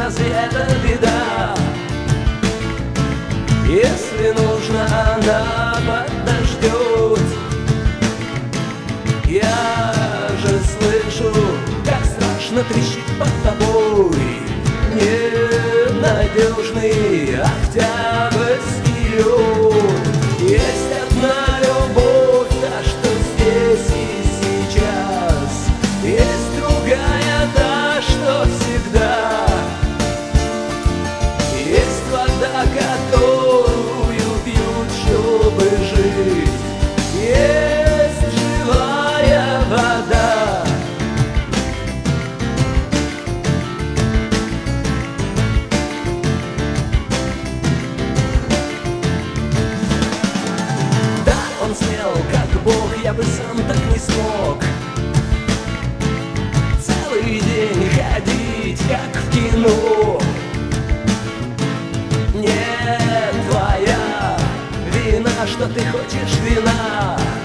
разве это беда? Если нужно, она подождет. Я же слышу, как страшно трещит под тобой ненадежный октябрьский лед. Есть одна любовь, та, что здесь и сейчас. Есть другая, та, что всегда. Есть вода, которую пьют, чтобы жить. Есть живая вода. Да, он смел, как Бог, я бы сам так не смог. Целый день ходить, как в кино. Не твоя вина, что ты хочешь вина.